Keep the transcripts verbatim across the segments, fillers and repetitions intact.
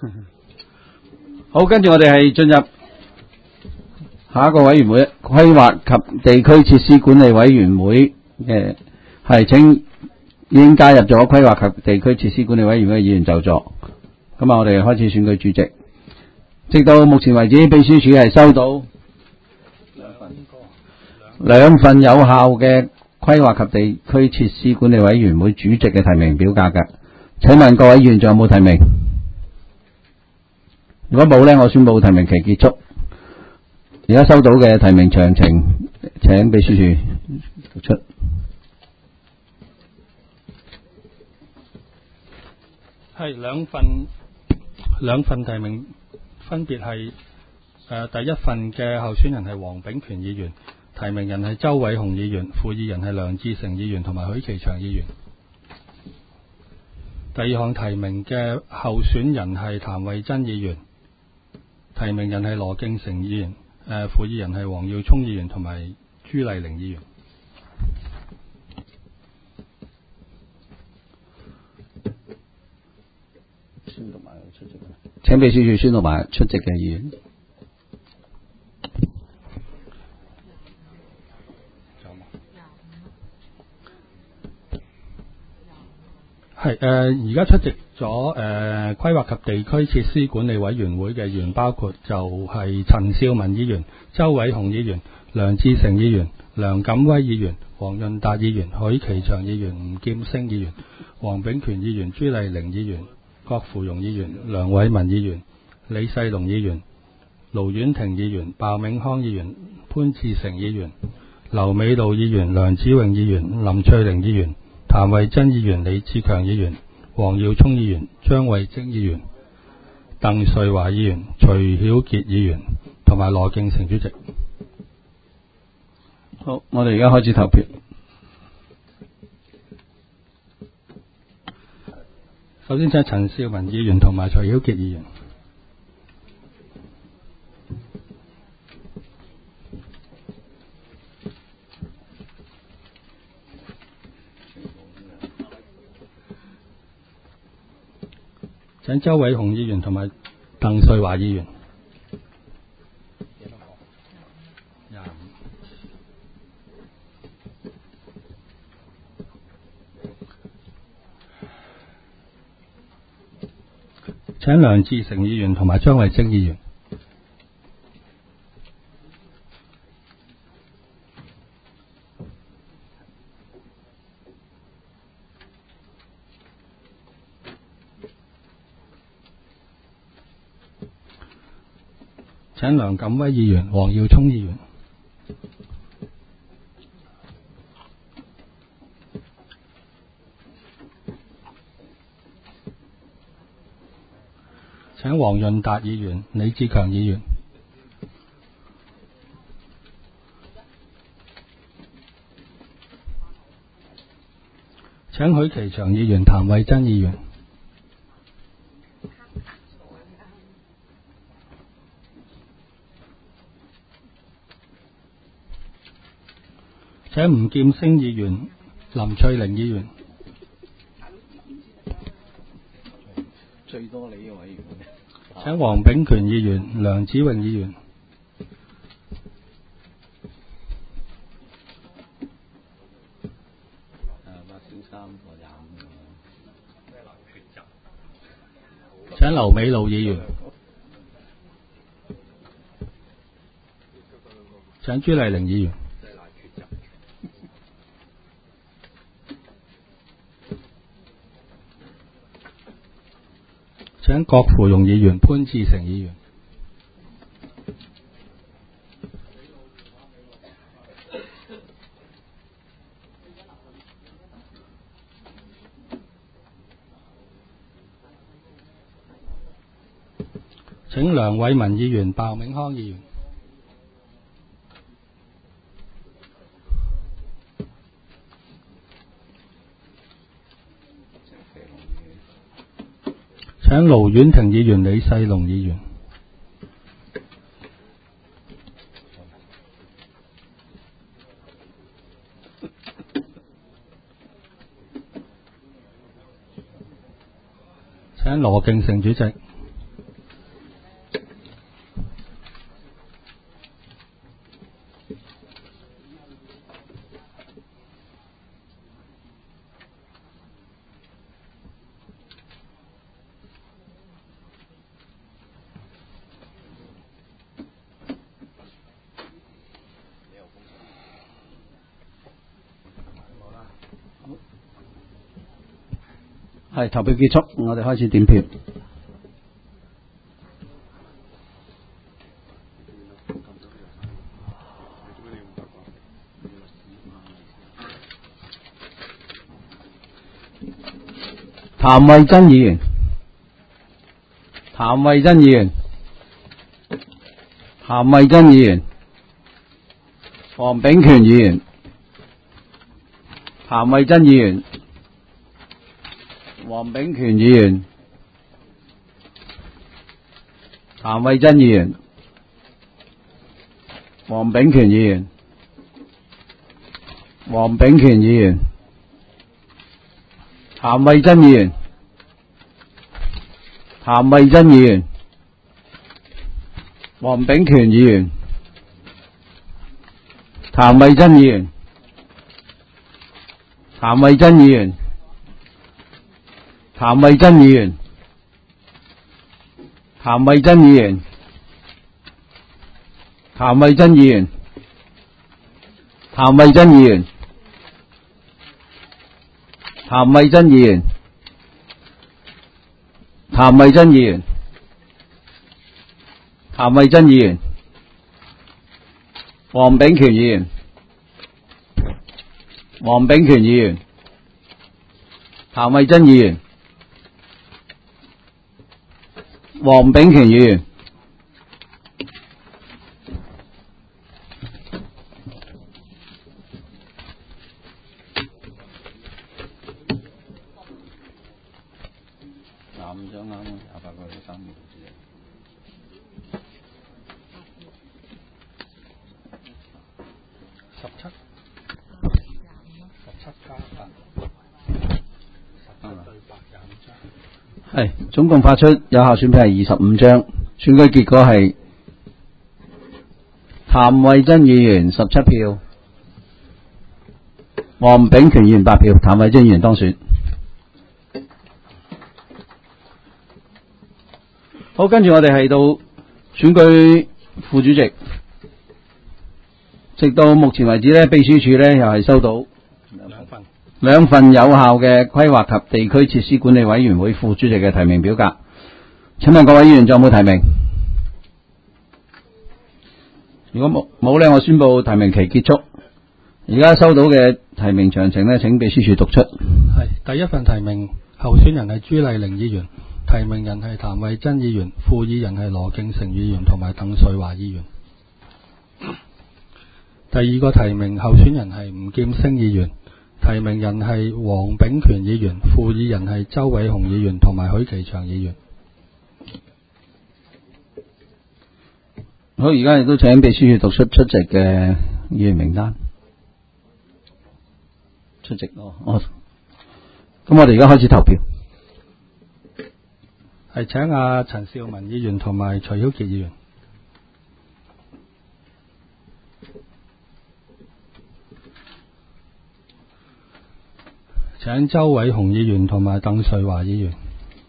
好，跟住我哋係進入下一個委員會，規劃及地區設施管理委員會嘅係請已經加入咗規劃及地區設施管理委員會嘅議員就座。咁啊，我哋開始選舉主席。直到目前為止，秘書處係收到兩份兩份有效嘅規劃及地區設施管理委員會主席嘅提名表格嘅。請問各位議員仲有冇提名？如果冇呢，我宣布提名期結束。而家收到嘅提名詳情，請秘書處讀出。 係兩份兩份提名，分別係誒、呃、第一份嘅候選人係黃炳權議員，提名人係周偉雄議員，副議人係梁志成議員同埋許其祥議員。第二項提名嘅候選人係譚慧珍議員，提名人係羅敬成議員，誒、呃、副議人係黃耀聰議員同埋朱麗玲議員。 宣讀埋出席，請秘書處宣讀埋出席嘅議員。 係誒，而家出席咗誒規劃及地區設施管理委員會嘅議員，包括就係陳少文議員、周偉雄議員、梁志成議員、梁錦威議員、黃潤達議員、許其祥議員、吳劍星議員、黃炳權議員、朱麗玲議員、郭芙蓉議員、梁偉文議員、李世龍議員、盧婉婷議員、鮑銘康議員、潘志成議員、劉美露議員、梁子穎議員、林翠玲議員、譚慧珍議員、李志強議員、黃耀聰議員、張慧晶議員、鄧瑞華議員、徐曉傑議員同埋羅敬成主席。 好，我哋而家開始投票。 首先請陳少文議員同埋徐曉傑議員。請周偉雄議員同埋鄧瑞華議員。請梁志成議員同埋張慧晶議員。請梁錦威議員、黃耀聰議員。請黃潤達議員、李志強議員。請許其祥議員、譚慧珍議員。請吳劍星議員、林翠玲議員。 最多你嘅委員。 請黃炳權議員、梁子穎議員。請劉美露議員。請朱麗玲議員。請郭芙蓉議員、潘志成議員。請梁偉文議員、鮑銘康議員。請盧婉婷議員、李世龍議員。請羅敬成主席。 係投票結束，我哋開始點票。譚慧珍議員，譚慧珍議員，譚慧珍議員，黃炳權議員，譚慧珍議員，黃炳權議員，譚慧珍議員，黃炳權議員，黃炳權議員，譚慧珍議員，譚慧珍議員，黃炳權議員，譚慧珍議員，譚慧珍議員，譚慧珍議員，譚慧珍議員，譚慧珍議員，譚慧珍議員，譚慧珍議員，譚慧珍議員，譚慧珍議員，黃炳權議員，黃炳權議員，譚慧珍議員，黃炳權議員。五張啱啊，廿八個零三秒十七，十七加八，十七對八廿五張。係，總共發出有效選票係二十五張，選舉結果係譚慧珍議員十七票，黃炳權議員八票，譚慧珍議員當選。好，跟住我哋係到選舉副主席，直到目前為止呢，秘書處呢又係收到兩份兩份有效嘅規劃及地區設施管理委員會副主席嘅提名表格。請問各位議員仲有冇提名？如果冇冇呢，我宣布提名期結束。而家收到嘅提名詳情呢，請秘書處讀出。 係第一份提名候選人係朱麗玲議員。提名人係譚慧珍議員，副議人係羅敬成議員同埋鄧瑞華議員。第二個提名候選人係吳劍星議員，提名人係黃炳權議員，副議人係周偉雄議員同埋許其祥議員。 好，而家亦都請秘書處讀出出席嘅議員名單。出席哦，哦，咁我哋而家開始投票。 係請阿陳兆文議員同埋徐曉傑議員。請周偉雄議員同埋鄧瑞華議員。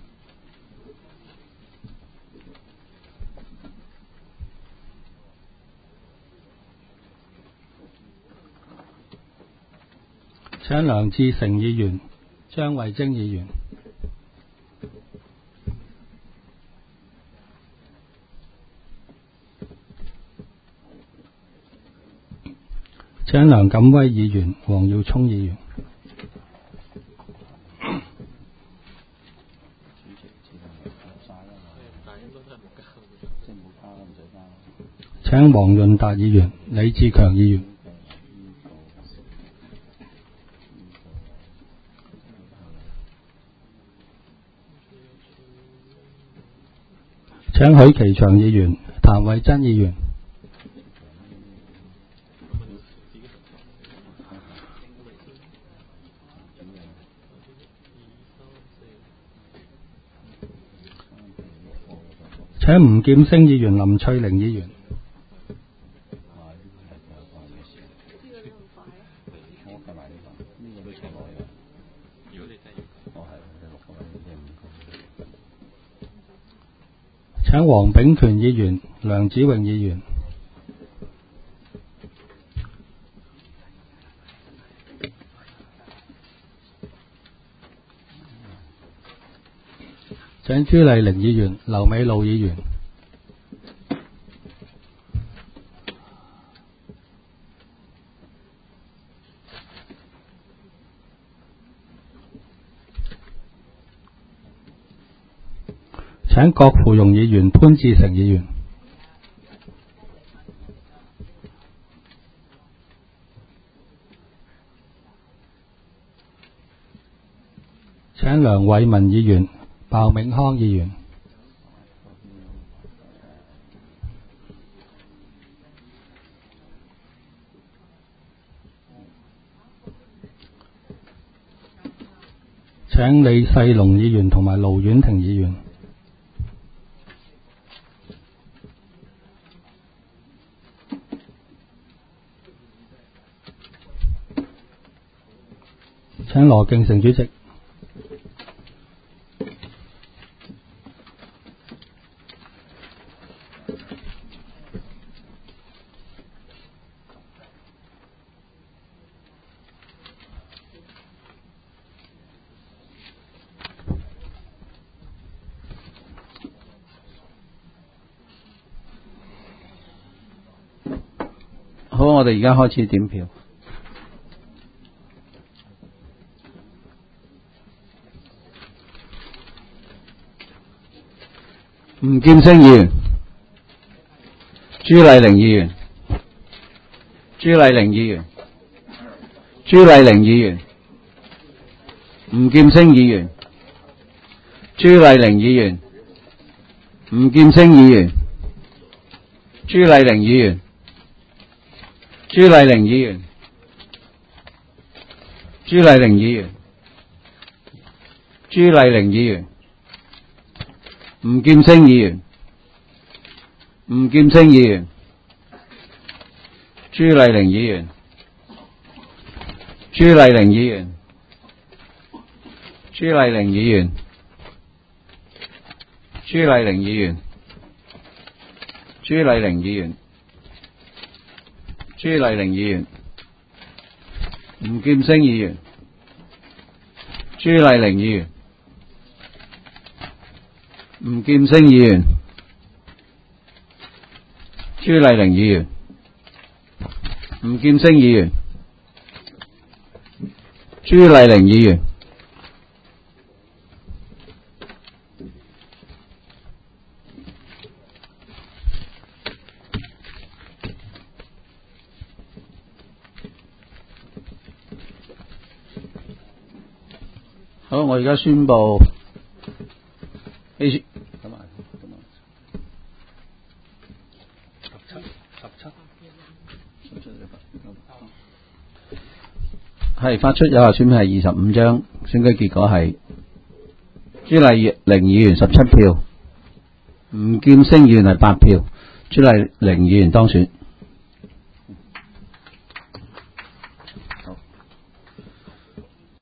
請梁志成議員、張慧晶議員。請梁錦威議員、黃耀聰議員。請黃潤達議員、李志強議員。請許其祥議員、譚慧珍議員。請吳劍星議員、林翠玲議員。請黃炳權議員、梁子穎議員。 請朱麗玲議員、劉美露議員。請郭芙蓉議員、潘志成議員。請梁偉文議員、鮑銘康議員。請李世龍議員同埋盧婉婷議員。請羅敬成主席。 好，我哋而家開始點票。吳劍聲議員、朱麗玲議員、朱麗玲議員、朱麗玲議員、吳劍聲議員、朱麗玲議員、吳劍聲議員、朱麗玲議員、朱麗玲議員、朱麗玲議員、朱麗玲議員、吳劍聲議員、吳劍聲議員、朱麗玲議員、朱麗玲議員、朱麗玲議員、朱麗玲議員、朱麗玲議員、朱麗玲議員、吳劍聲議員、朱麗玲議員、吳劍聲議員、朱麗玲議員、吳劍聲議員、朱麗玲議員。好，我而家宣布。A 係發出有效選票係二十五張，選舉結果係朱麗玲議員十七票，吳劍聲議員係八票，朱麗玲議員當選。